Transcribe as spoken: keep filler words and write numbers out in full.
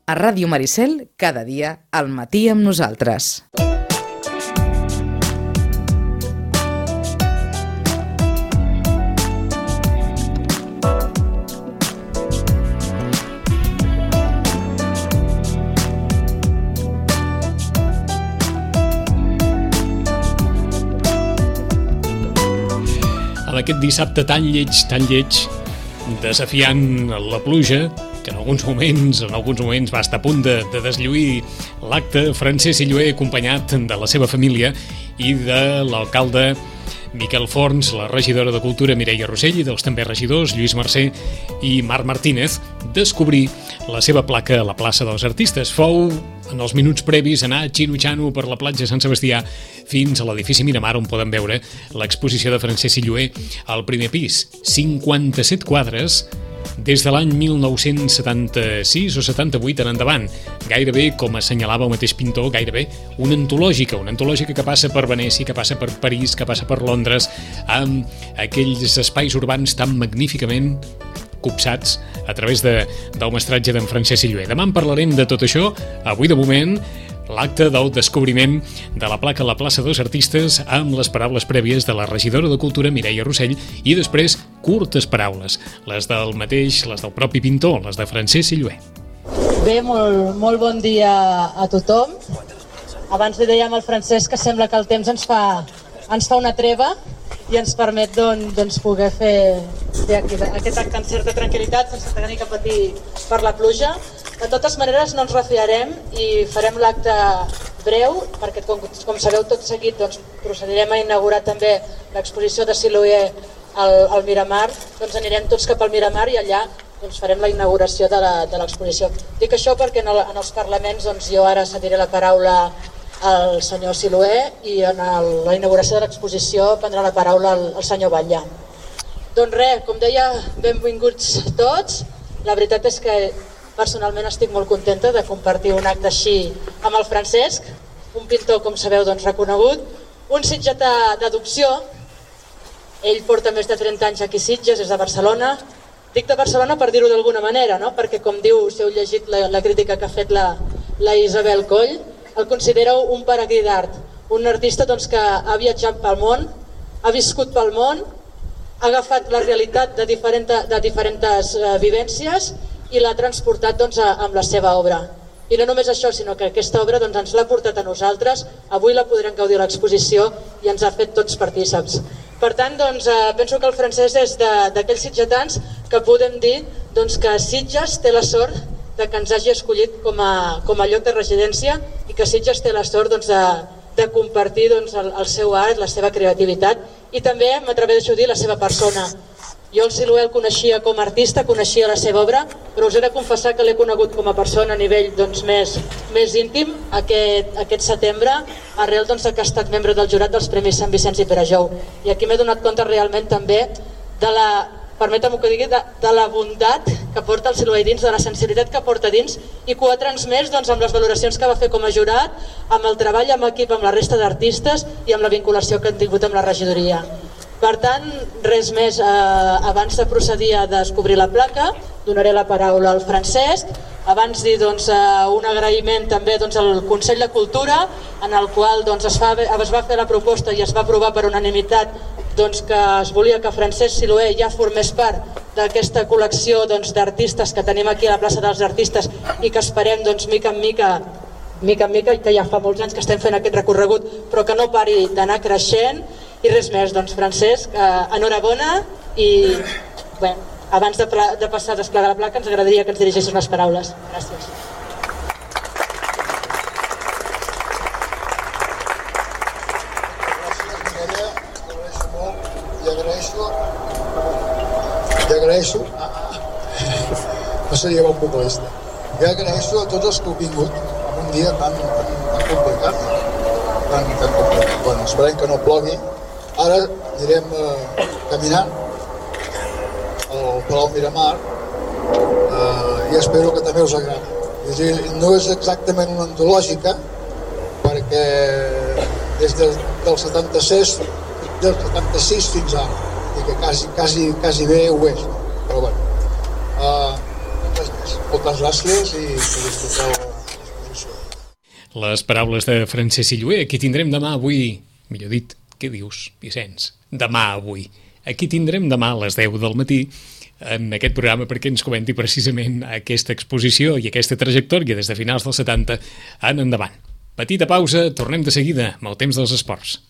A Ràdio Maricel, cada dia, al matí amb nosaltres. En aquest dissabte tan lleig, tan lleig, desafiant la pluja, que en alguns moments, en alguns moments va estar a punt de, de deslluir l'acte, Francesc Sillué, acompanyat de la seva família i de l'alcalde Miquel Forns, la regidora de Cultura Mireia Rossell i dels també regidors Lluís Mercè i Marc Martínez, descobrir la seva placa a la plaça dels Artistes. Fou, en els minuts previs, anar xino-xano per la platja de Sant Sebastià fins a l'edifici Miramar, on poden veure l'exposició de Francesc Sillué al primer pis. cinquanta-set quadres des de l'any mil nou-cents setanta-sis o setanta-vuit en endavant. Gairebé, com assenyalava el mateix pintor, gairebé una antològica, una antològica que passa per Venècia, que passa per París, que passa per Londres, amb aquells espais urbans tan magníficament copsats a través de, del mestratge d'en Francesc Sillué. Demà en parlarem de tot això. Avui, de moment, l'acte del descobriment de la placa a la plaça dels Artistes amb les paraules prèvies de la regidora de Cultura Mireia Rossell i després curtes paraules, les del mateix, les del propi pintor, les de Francesc Sillué. Bé, molt, molt bon dia a tothom. Abans li dèiem al Francesc que sembla que el temps ens fa, ens fa una treva i ens permet doncs, doncs poder fer, fer aquest acte amb certa tranquil·litat sense tenir que patir per la pluja. De totes maneres no ens refiarem i farem l'acte breu perquè com, com sabeu tot seguit doncs, procedirem a inaugurar també l'exposició de Sillué al, al Miramar. Doncs anirem tots cap al Miramar i allà doncs, farem la inauguració de l'exposició. Dic això perquè en, el, en els parlaments doncs, jo ara cediré la paraula al senyor Sillué i en el, la inauguració de l'exposició prendrà la paraula el, el senyor Batllà. Doncs res, com deia, benvinguts tots. La veritat és que personalment estic molt contenta de compartir un acte així amb el Francesc, un pintor, com sabeu, doncs, reconegut, un sitgetà d'adopció. Ell porta més de trenta anys aquí a Sitges, és de Barcelona. Dic de Barcelona per dir-ho d'alguna manera, no? Perquè com diu, si heu llegit la, la crítica que ha fet la, la Isabel Coll, el considera un peregrí d'art, un artista doncs, que ha viatjat pel món, ha viscut pel món, ha agafat la realitat de, diferent, de diferents uh, vivències i l'ha transportat doncs, amb la seva obra. I no només això, sinó que aquesta obra doncs, ens l'ha portat a nosaltres, avui la podrem gaudir a l'exposició i ens ha fet tots partíceps. Per tant, doncs, eh, penso que el Francesc és d'aquells sitgetans que podem dir doncs, que Sitges té la sort de que ens hagi escollit com a, com a lloc de residència i que Sitges té la sort doncs, de, de compartir doncs, el, el seu art, la seva creativitat i també, m'atreveixo a dir, la seva persona. Jo el Sillué el coneixia com a artista, coneixia la seva obra, però us he de confessar que l'he conegut com a persona a nivell doncs, més, més íntim aquest, aquest setembre, arrel doncs, que ha estat membre del jurat dels Premis Sant Vicenç i Perejou. I aquí m'he donat compte realment també de la, permetem-ho que digui, de, de la bondat que porta el Sillué dins, de la sensibilitat que porta dins i que ho ha transmès doncs, amb les valoracions que va fer com a jurat, amb el treball en equip amb la resta d'artistes i amb la vinculació que han tingut amb la regidoria. Per tant, res més, eh, abans de procedir a descobrir la placa, donaré la paraula al Francesc, abans dir doncs, eh, un agraïment també doncs, al Consell de Cultura, en el qual doncs, es, fa, es va fer la proposta i es va aprovar per unanimitat doncs, que es volia que Francesc Sillué ja formés part d'aquesta col·lecció doncs, d'artistes que tenim aquí a la plaça dels Artistes i que esperem doncs, mica en mica mica en mica, que ja fa molts anys que estem fent aquest recorregut, però que no pari d'anar creixent. I res més, doncs Francesc, eh, enhorabona i bé, abans de, de passar a desplegar la placa ens agradaria que ens dirigeixis unes paraules. Gràcies. Gràcies, Mireia, agraeixo molt i agraeixo i agraeixo no seria bon populista i agraeixo a tots els que heu vingut en un dia tan, tan, tan complicat tan, tan complicat. Bueno, esperem que no plogui. Ara anirem eh, caminant al Palau Miramar eh, i espero que també us agradi. És dir, no és exactament una antològica perquè des de, del setanta-sis del setanta-sis fins ara i que quasi, quasi, quasi bé ho és, però bueno, eh, res més. moltes gràcies i que disfruteu l'exposició. Les paraules de Francesc Sillué. Aquí tindrem demà avui, millor dit, què dius, Vicenç? Demà avui. Aquí tindrem demà a les deu del matí en aquest programa perquè ens comenti precisament aquesta exposició i aquesta trajectòria des de finals dels setanta en endavant. Petita pausa, tornem de seguida amb el temps dels esports.